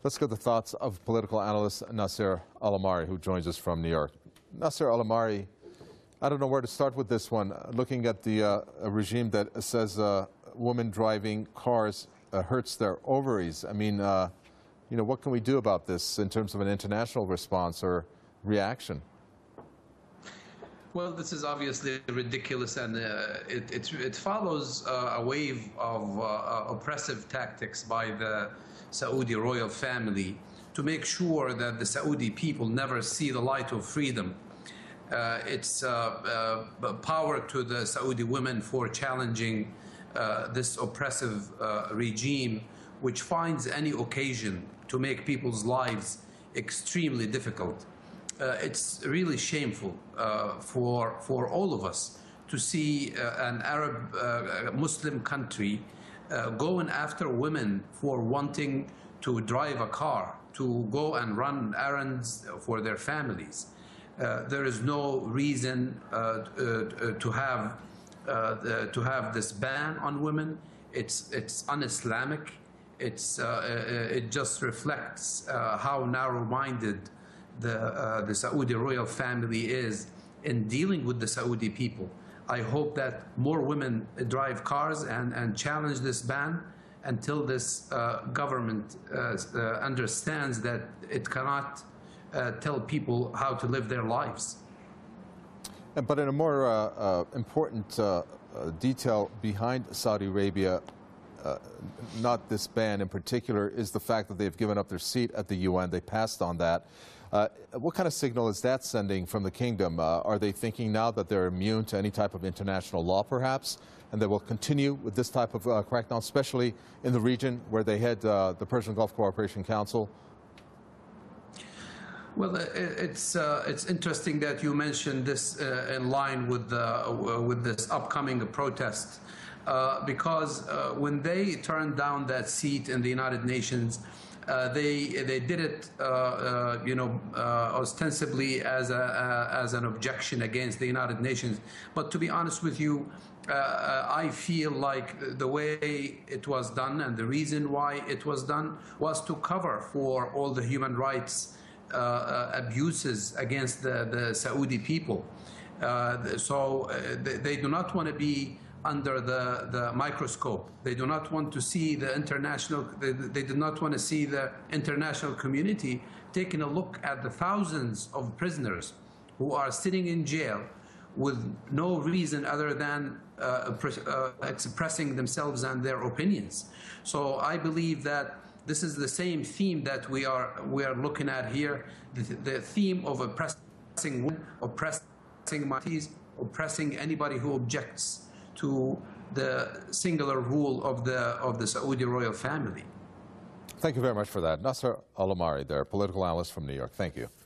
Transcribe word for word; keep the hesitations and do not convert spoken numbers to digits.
Let's get the thoughts of political analyst Nasser Al-Amari, who joins us from New York. Nasser Al-Amari, I don't know where to start with this one. Looking at the uh, a regime that says uh, women driving cars uh, hurts their ovaries. I mean, uh, you know, what can we do about this in terms of an international response or reaction? Well, this is obviously ridiculous, and uh, it, it, it follows uh, a wave of uh, oppressive tactics by the Saudi royal family to make sure that the Saudi people never see the light of freedom. Uh, it's uh, uh, power to the Saudi women for challenging uh, this oppressive uh, regime, which finds any occasion to make people's lives extremely difficult. Uh, it's really shameful uh, for, for all of us to see uh, an Arab uh, Muslim country uh, going after women for wanting to drive a car, to go and run errands for their families. Uh, there is no reason uh, uh, to have uh, the, to have this ban on women. It's it's un-Islamic. It's uh, it just reflects uh, how narrow-minded the uh, the Saudi royal family is in dealing with the Saudi people. I hope that more women drive cars and and challenge this ban until this uh, government uh, uh, understands that it cannot uh, tell people how to live their lives. But in a more uh, uh, important uh, uh, detail behind Saudi Arabia, uh, not this ban in particular, is the fact that they've given up their seat at the U N. They passed on that. Uh, what kind of signal is that sending from the kingdom? Uh, are they thinking now that they're immune to any type of international law, perhaps, and they will continue with this type of uh, crackdown, especially in the region where they head uh, the Persian Gulf Cooperation Council? Well, it's uh, it's interesting that you mentioned this uh, in line with the, uh, with this upcoming protest, uh, because uh, when they turned down that seat in the United Nations, Uh, they they did it, uh, uh, you know, uh, ostensibly as a uh, as an objection against the United Nations. But to be honest with you, uh, I feel like the way it was done and the reason why it was done was to cover for all the human rights uh, uh, abuses against the, the Saudi people. Uh, so uh, they, they do not want to be under the, the microscope. They do not want to see the international, they, they do not want to see the international community taking a look at the thousands of prisoners who are sitting in jail with no reason other than uh, uh, expressing themselves and their opinions. So I believe that this is the same theme that we are, we are looking at here, the, the theme of oppressing women, oppressing minorities, oppressing anybody who objects to the singular rule of the of the Saudi royal family. Thank you very much for that. Nasser Al-Amari there, political analyst from New York. Thank you.